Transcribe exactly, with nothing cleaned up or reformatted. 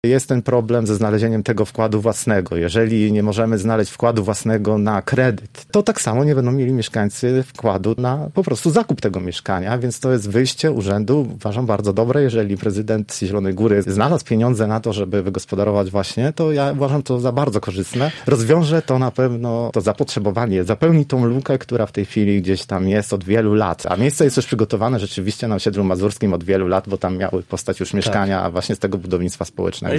Jest ten problem ze znalezieniem tego wkładu własnego. Jeżeli nie możemy znaleźć wkładu własnego na kredyt, to tak samo nie będą mieli mieszkańcy wkładu na po prostu zakup tego mieszkania, więc to jest wyjście urzędu, uważam, bardzo dobre. Jeżeli prezydent Zielonej Góry znalazł pieniądze na to, żeby wygospodarować właśnie, to ja uważam to za bardzo korzystne. Rozwiąże to na pewno to zapotrzebowanie, zapełni tą lukę, która w tej chwili gdzieś tam jest od wielu lat. A miejsce jest już przygotowane rzeczywiście na osiedlu mazurskim od wielu lat, bo tam miały powstać już mieszkania tak. właśnie z tego budownictwa społecznego.